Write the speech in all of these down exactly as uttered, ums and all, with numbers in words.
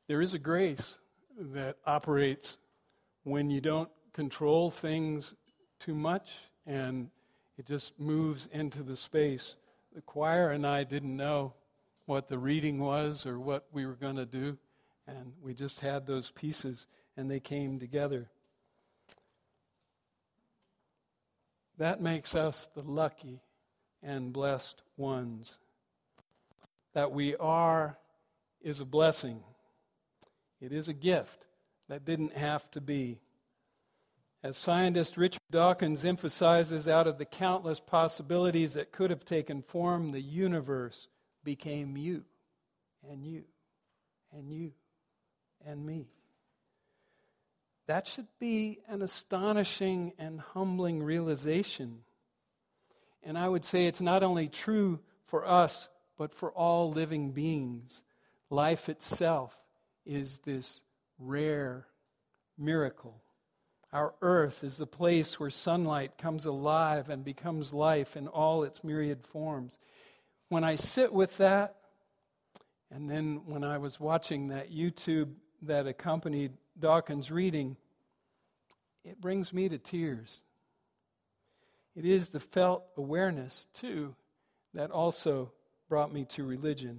There is a grace that operates when you don't control things too much and it just moves into the space. The choir and I didn't know what the reading was or what we were going to do, and we just had those pieces and they came together. That makes us the lucky and blessed ones. That we are is a blessing. It is a gift that didn't have to be. As scientist Richard Dawkins emphasizes, out of the countless possibilities that could have taken form, the universe became you, and you, and you, and me. That should be an astonishing and humbling realization. And I would say it's not only true for us, but for all living beings. Life itself is this rare miracle. Our earth is the place where sunlight comes alive and becomes life in all its myriad forms. When I sit with that, and then when I was watching that YouTube that accompanied Dawkins' reading, it brings me to tears. It is the felt awareness, too, that also brought me to religion.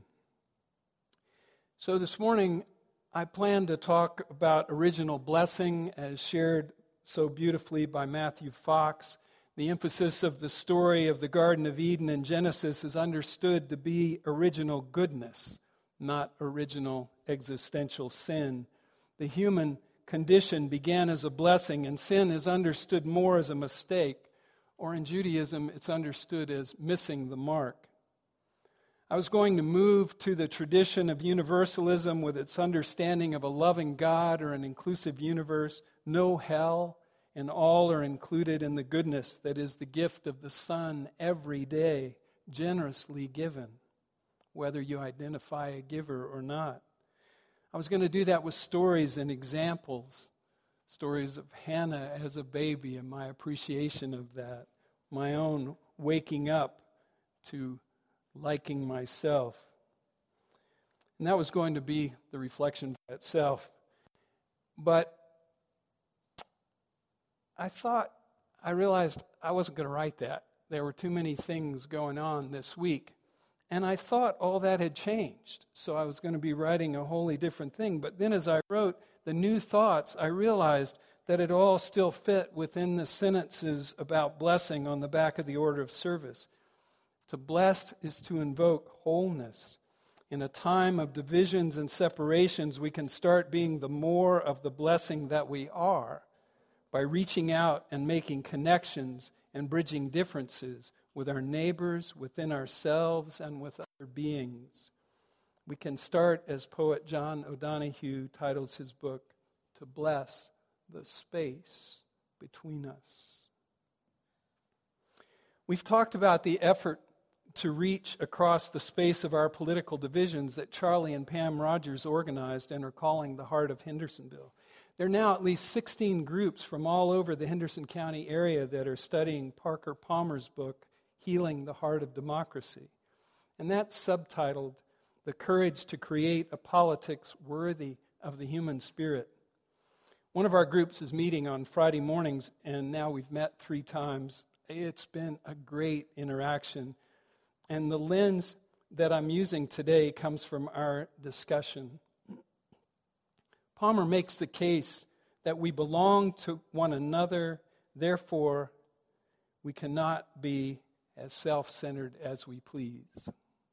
So this morning, I plan to talk about original blessing as shared so beautifully by Matthew Fox. The emphasis of the story of the Garden of Eden in Genesis is understood to be original goodness, not original existential sin. The human condition began as a blessing, and sin is understood more as a mistake, or in Judaism, it's understood as missing the mark. I was going to move to the tradition of universalism with its understanding of a loving God or an inclusive universe, no hell, and all are included in the goodness that is the gift of the Son every day, generously given, whether you identify a giver or not. I was going to do that with stories and examples, stories of Hannah as a baby and my appreciation of that, my own waking up to liking myself. And that was going to be the reflection by itself. But I thought, I realized I wasn't going to write that. There were too many things going on this week. And I thought all that had changed. So I was going to be writing a wholly different thing. But then as I wrote the new thoughts, I realized that it all still fit within the sentences about blessing on the back of the order of service. To bless is to invoke wholeness. In a time of divisions and separations, we can start being the more of the blessing that we are by reaching out and making connections and bridging differences with our neighbors, within ourselves, and with other beings. We can start, as poet John O'Donohue titles his book, to bless the space between us. We've talked about the effort to reach across the space of our political divisions that Charlie and Pam Rogers organized and are calling the Heart of Hendersonville. There are now at least sixteen groups from all over the Henderson County area that are studying Parker Palmer's book, Healing the Heart of Democracy. And that's subtitled, The Courage to Create a Politics Worthy of the Human Spirit. One of our groups is meeting on Friday mornings, and now we've met three times. It's been a great interaction. And the lens that I'm using today comes from our discussion. Palmer makes the case that we belong to one another, therefore we cannot be as self-centered as we please.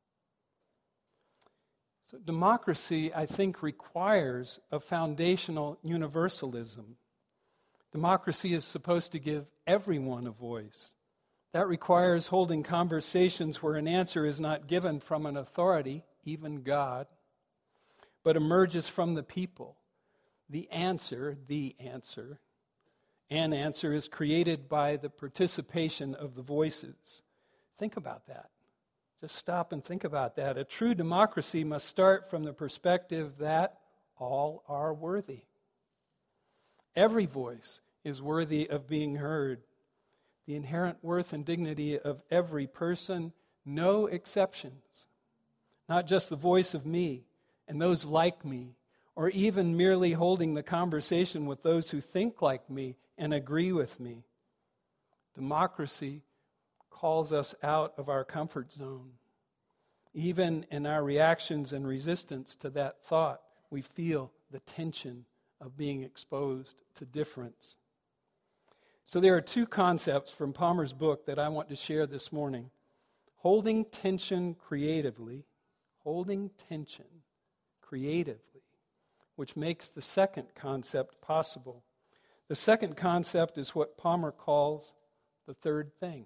So democracy, I think, requires a foundational universalism. Democracy is supposed to give everyone a voice. That requires holding conversations where an answer is not given from an authority, even God, but emerges from the people. The answer, the answer, an answer is created by the participation of the voices. Think about that. Just stop and think about that. A true democracy must start from the perspective that all are worthy. Every voice is worthy of being heard. The inherent worth and dignity of every person, no exceptions. Not just the voice of me and those like me, or even merely holding the conversation with those who think like me and agree with me. Democracy calls us out of our comfort zone. Even in our reactions and resistance to that thought, we feel the tension of being exposed to difference. So there are two concepts from Palmer's book that I want to share this morning. Holding tension creatively, holding tension creatively, which makes the second concept possible. The second concept is what Palmer calls the third thing.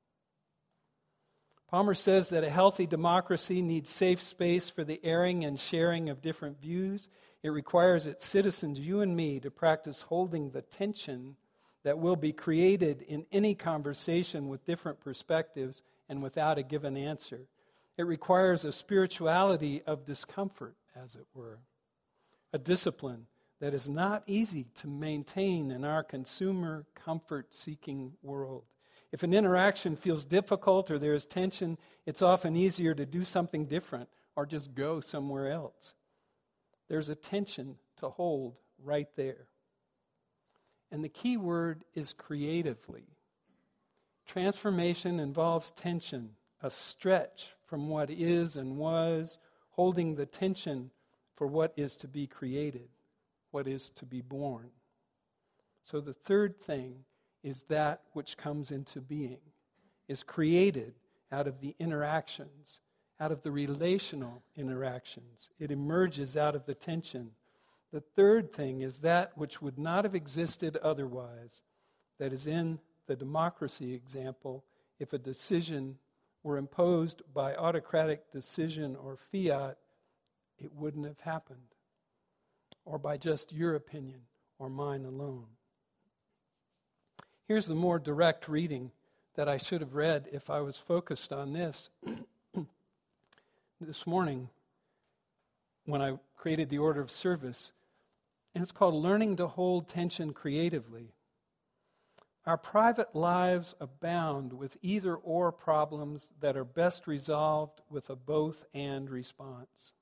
Palmer says that a healthy democracy needs safe space for the airing and sharing of different views. It requires its citizens, you and me, to practice holding the tension that will be created in any conversation with different perspectives and without a given answer. It requires a spirituality of discomfort, as it were, a discipline that is not easy to maintain in our consumer comfort-seeking world. If an interaction feels difficult or there is tension, it's often easier to do something different or just go somewhere else. There's a tension to hold right there. And the key word is creatively. Transformation involves tension, a stretch from what is and was, holding the tension for what is to be created, what is to be born. So the third thing is that which comes into being, is created out of the interactions, out of the relational interactions. It emerges out of the tension. The third thing is that which would not have existed otherwise, that is in the democracy example, if a decision were imposed by autocratic decision or fiat, it wouldn't have happened, or by just your opinion or mine alone. Here's the more direct reading that I should have read if I was focused on this. This morning, when I created the order of service, and it's called Learning to Hold Tension Creatively. Our private lives abound with either-or problems that are best resolved with a both-and response.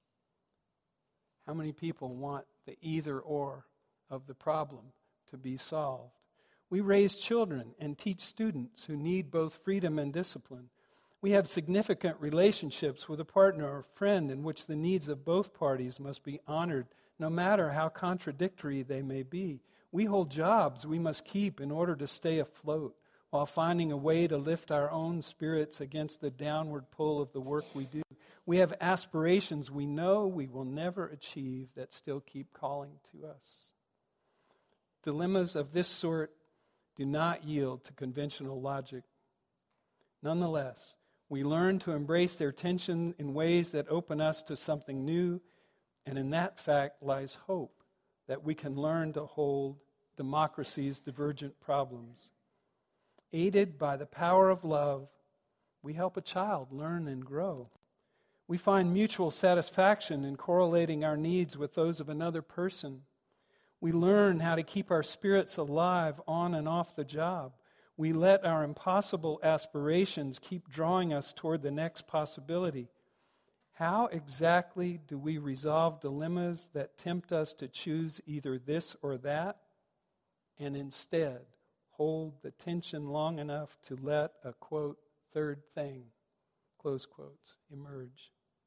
How many people want the either-or of the problem to be solved? We raise children and teach students who need both freedom and discipline. We have significant relationships with a partner or friend in which the needs of both parties must be honored, no matter how contradictory they may be. We hold jobs we must keep in order to stay afloat, while finding a way to lift our own spirits against the downward pull of the work we do. We have aspirations we know we will never achieve that still keep calling to us. Dilemmas of this sort do not yield to conventional logic. Nonetheless, we learn to embrace their tension in ways that open us to something new, and in that fact lies hope that we can learn to hold democracy's divergent problems. Aided by the power of love, we help a child learn and grow. We find mutual satisfaction in correlating our needs with those of another person. We learn how to keep our spirits alive on and off the job. We let our impossible aspirations keep drawing us toward the next possibility. How exactly do we resolve dilemmas that tempt us to choose either this or that, and instead hold the tension long enough to let a, quote, third thing, close quotes, emerge?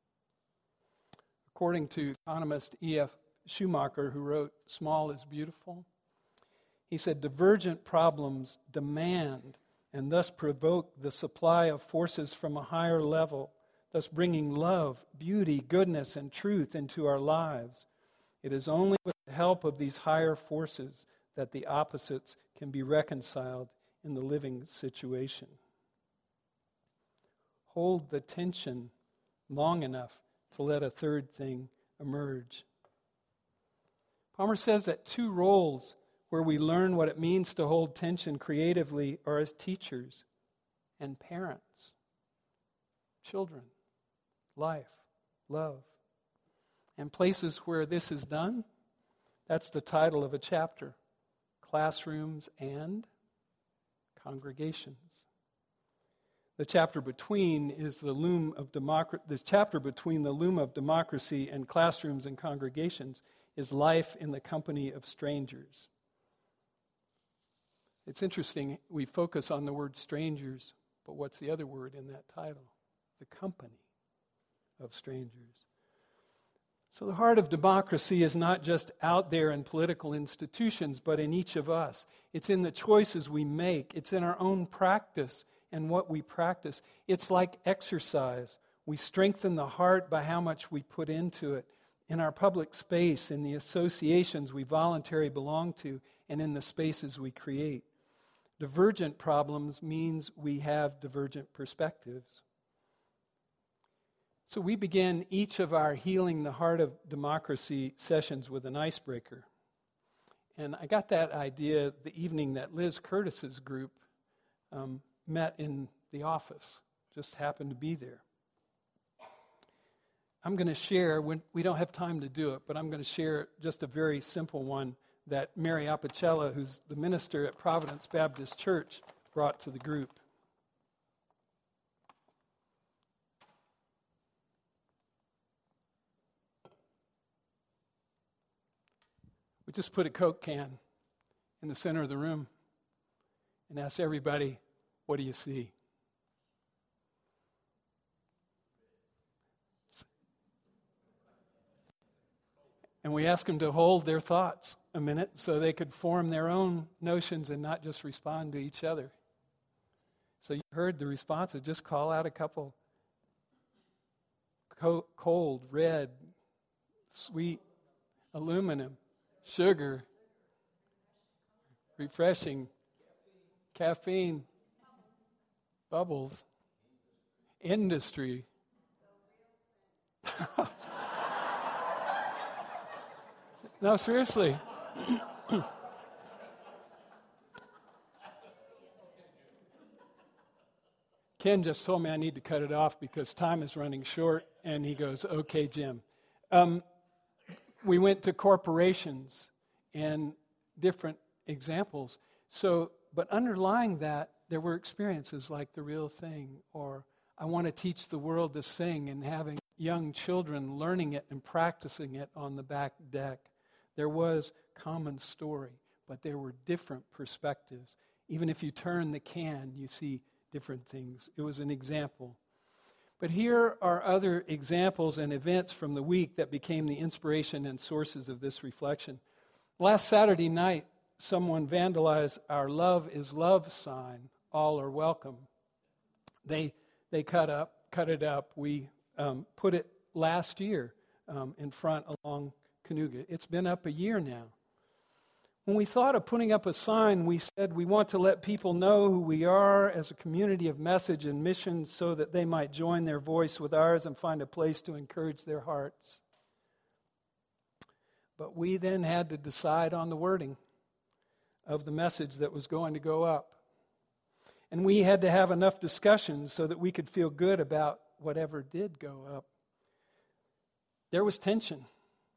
According to economist E F Schumacher, who wrote Small is Beautiful, he said, divergent problems demand and thus provoke the supply of forces from a higher level, thus bringing love, beauty, goodness, and truth into our lives. It is only with the help of these higher forces that the opposites can be reconciled in the living situation. Hold the tension long enough to let a third thing emerge. Palmer says that two roles where we learn what it means to hold tension creatively are as teachers and parents, children, life, love. And places where this is done, that's the title of a chapter, Classrooms and Congregations. The chapter between is the loom of democracy. The chapter between the loom of democracy and classrooms and congregations is life in the company of strangers. It's interesting, we focus on the word strangers, but what's the other word in that title? The company of strangers. So the heart of democracy is not just out there in political institutions, but in each of us. It's in the choices we make. It's in our own practice and what we practice. It's like exercise. We strengthen the heart by how much we put into it. In our public space, in the associations we voluntarily belong to, and in the spaces we create. Divergent problems means we have divergent perspectives. So we begin each of our Healing the Heart of Democracy sessions with an icebreaker. And I got that idea the evening that Liz Curtis's group um, met in the office. Just happened to be there. I'm going to share, when, we don't have time to do it, but I'm going to share just a very simple one that Mary Apicella, who's the minister at Providence Baptist Church, brought to the group. We just put a Coke can in the center of the room and asked everybody, what do you see? And we asked them to hold their thoughts a minute so they could form their own notions and not just respond to each other. So you heard the responses. Just call out a couple. Co- cold, red, sweet, aluminum, sugar, refreshing, caffeine, bubbles, industry. No, seriously. Ken just told me I need to cut it off because time is running short, and he goes, okay, Jim. Um, we went to corporations and different examples. So, but underlying that, there were experiences like The Real Thing, or I want to teach the world to sing, and having young children learning it and practicing it on the back deck. There was common story, but there were different perspectives. Even if you turn the can, you see different things. It was an example. But here are other examples and events from the week that became the inspiration and sources of this reflection. Last Saturday night, someone vandalized our Love is Love sign, all are welcome. They they cut up, cut it up. We um, put it last year um, in front along Canoga. It's been up a year now. When we thought of putting up a sign, we said we want to let people know who we are as a community of message and mission so that they might join their voice with ours and find a place to encourage their hearts. But we then had to decide on the wording of the message that was going to go up. And we had to have enough discussions so that we could feel good about whatever did go up. There was tension.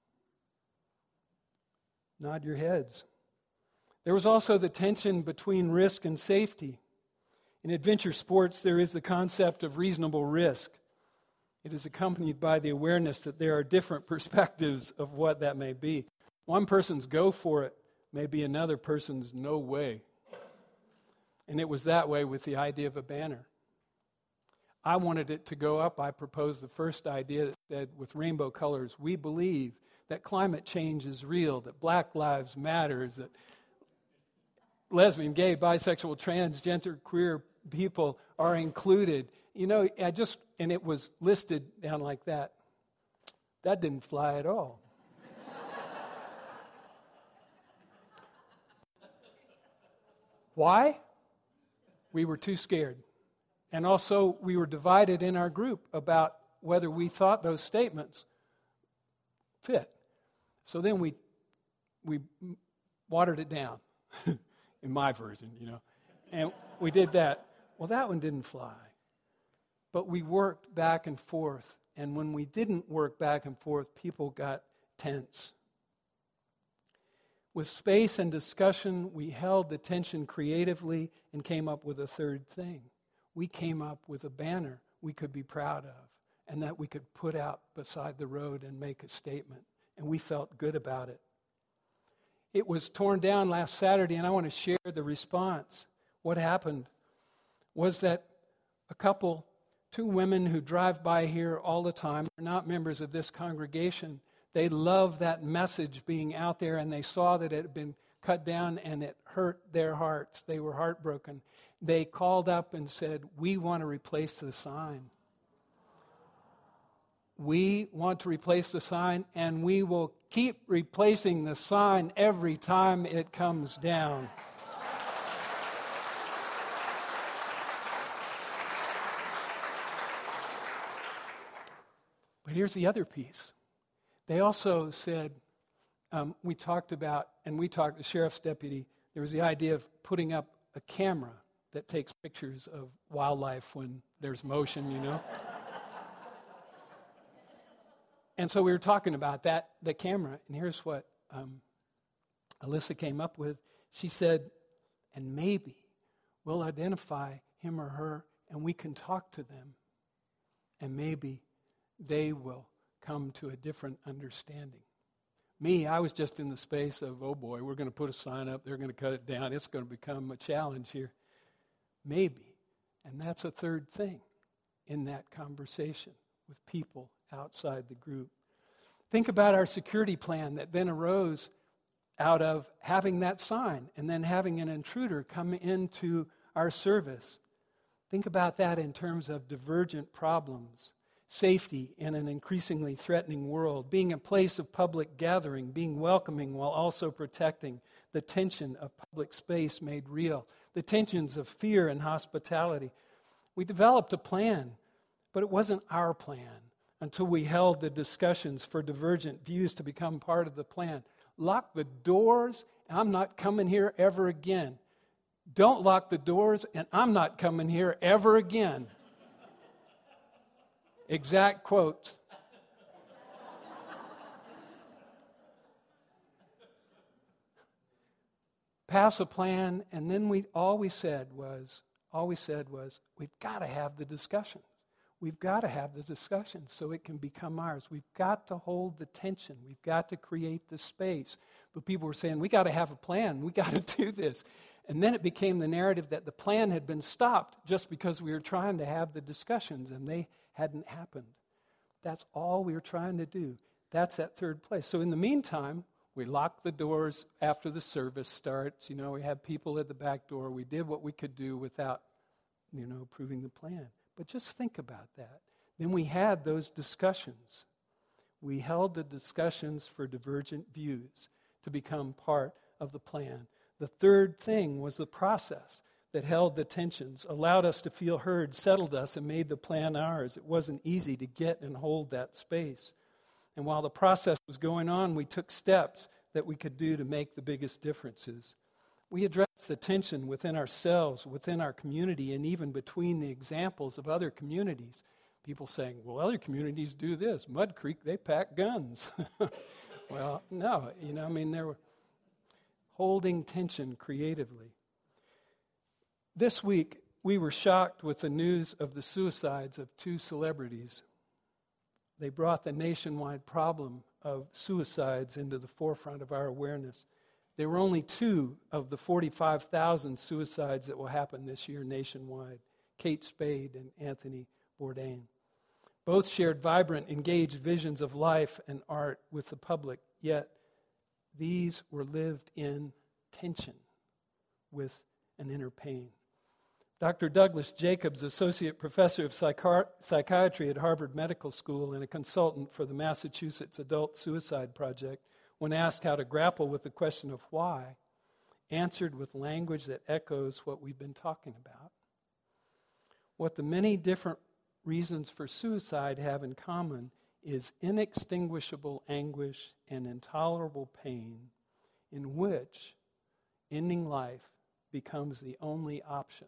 Nod your heads. There was also the tension between risk and safety. In adventure sports, there is the concept of reasonable risk. It is accompanied by the awareness that there are different perspectives of what that may be. One person's go for it may be another person's no way. And it was that way with the idea of a banner. I wanted it to go up. I proposed the first idea that said, with rainbow colors, we believe that climate change is real, that Black Lives Matter, that lesbian, gay, bisexual, transgender, queer people are included. You know, I just, and it was listed down like that. That didn't fly at all. Why? We were too scared. And also, we were divided in our group about whether we thought those statements fit. So then we we watered it down, in my version, you know. And we did that. Well, that one didn't fly. But we worked back and forth. And when we didn't work back and forth, people got tense. With space and discussion, we held the tension creatively and came up with a third thing. we came up with a banner we could be proud of and that we could put out beside the road and make a statement. And we felt good about it. It was torn down last Saturday, and I want to share the response. What happened was that a couple, two women who drive by here all the time, are not members of this congregation. They love that message being out there, and they saw that it had been cut down, and it hurt their hearts. They were heartbroken. They called up and said, "We want to replace the sign. We want to replace the sign, and we will keep replacing the sign every time it comes down." But here's the other piece. They also said, um, we talked about, and we talked, the sheriff's deputy, there was the idea of putting up a camera that takes pictures of wildlife when there's motion, you know. And so we were talking about that, the camera, and here's what um, Alyssa came up with. She said, and maybe we'll identify him or her, and we can talk to them, and maybe they will come to a different understanding. Me, I was just in the space of, oh boy, we're going to put a sign up, they're going to cut it down, it's going to become a challenge here. Maybe, and that's a third thing in that conversation with people outside the group. Think about our security plan that then arose out of having that sign and then having an intruder come into our service. Think about that in terms of divergent problems, safety in an increasingly threatening world, being a place of public gathering, being welcoming while also protecting, the tension of public space made real, the tensions of fear and hospitality. We developed a plan, but it wasn't our plan until we held the discussions for divergent views to become part of the plan. Lock the doors, and I'm not coming here ever again. Don't lock the doors, and I'm not coming here ever again. Exact quotes. Pass a plan, and then we all we said was, all we said was, we've got to have the discussion. We've got to have the discussion so it can become ours. We've got to hold the tension. We've got to create the space. But people were saying, we got to have a plan. We got to do this. And then it became the narrative that the plan had been stopped just because we were trying to have the discussions and they hadn't happened. That's all we were trying to do. That's that third place. So in the meantime, we locked the doors after the service starts. You know, we had people at the back door. We did what we could do without, you know, approving the plan. But just think about that. Then we had those discussions. We held the discussions for divergent views to become part of the plan. The third thing was the process that held the tensions, allowed us to feel heard, settled us, and made the plan ours. It wasn't easy to get and hold that space. And while the process was going on, we took steps that we could do to make the biggest differences. We addressed the tension within ourselves, within our community, and even between the examples of other communities. People saying, well, other communities do this. Mud Creek, they pack guns. Well, no, you know, I mean, they were holding tension creatively. This week, we were shocked with the news of the suicides of two celebrities. They brought the nationwide problem of suicides into the forefront of our awareness. There were only two of the forty-five thousand suicides that will happen this year nationwide, Kate Spade and Anthony Bourdain. Both shared vibrant, engaged visions of life and art with the public, yet these were lived in tension with an inner pain. Doctor Douglas Jacobs, Associate Professor of Psychi- Psychiatry at Harvard Medical School and a consultant for the Massachusetts Adult Suicide Project, when asked how to grapple with the question of why, answered with language that echoes what we've been talking about. What the many different reasons for suicide have in common is inextinguishable anguish and intolerable pain in which ending life becomes the only option.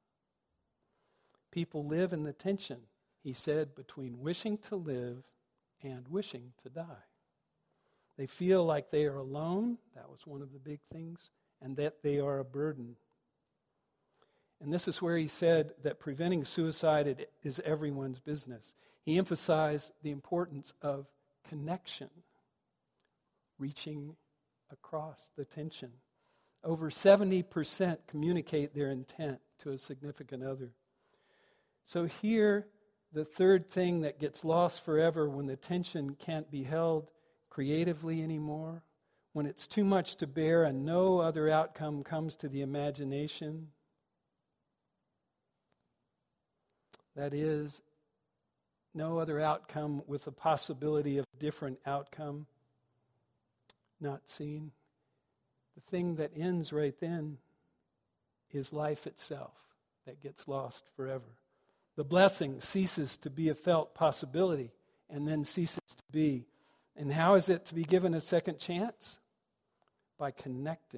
People live in the tension, he said, between wishing to live and wishing to die. They feel like they are alone, that was one of the big things, and that they are a burden. And this is where he said that preventing suicide is everyone's business. He emphasized the importance of connection, reaching across the tension. Over seventy percent communicate their intent to a significant other. So here, the third thing that gets lost forever when the tension can't be held creatively anymore, when it's too much to bear and no other outcome comes to the imagination, that is, no other outcome with the possibility of a different outcome not seen. The thing that ends right then is life itself that gets lost forever. The blessing ceases to be a felt possibility and then ceases to be. And how is it to be given a second chance? By connecting,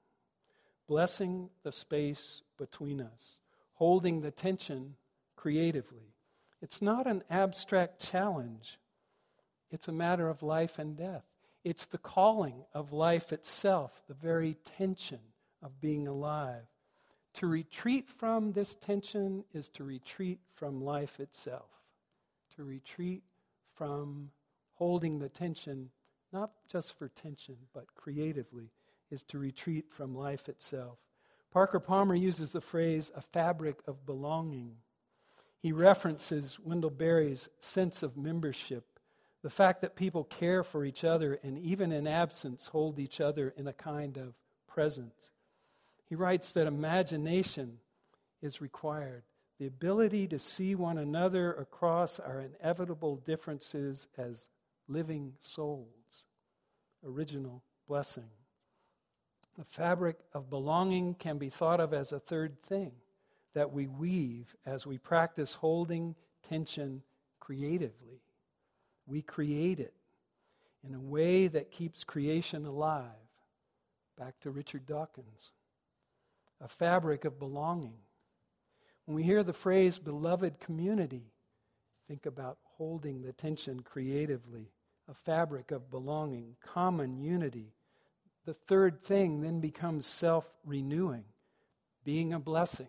blessing the space between us, holding the tension creatively. It's not an abstract challenge. It's a matter of life and death. It's the calling of life itself, the very tension of being alive. To retreat from this tension is to retreat from life itself. To retreat from holding the tension, not just for tension, but creatively, is to retreat from life itself. Parker Palmer uses the phrase, a fabric of belonging. He references Wendell Berry's sense of membership, the fact that people care for each other and even in absence hold each other in a kind of presence. He writes that imagination is required, the ability to see one another across our inevitable differences as living souls. Original blessing. The fabric of belonging can be thought of as a third thing that we weave as we practice holding tension creatively. We create it in a way that keeps creation alive. Back to Richard Dawkins. A fabric of belonging. When we hear the phrase beloved community, think about holding the tension creatively. A fabric of belonging, common unity. The third thing then becomes self-renewing, being a blessing.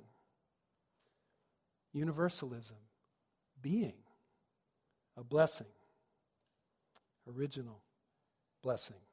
Universalism, being a blessing. Original blessing.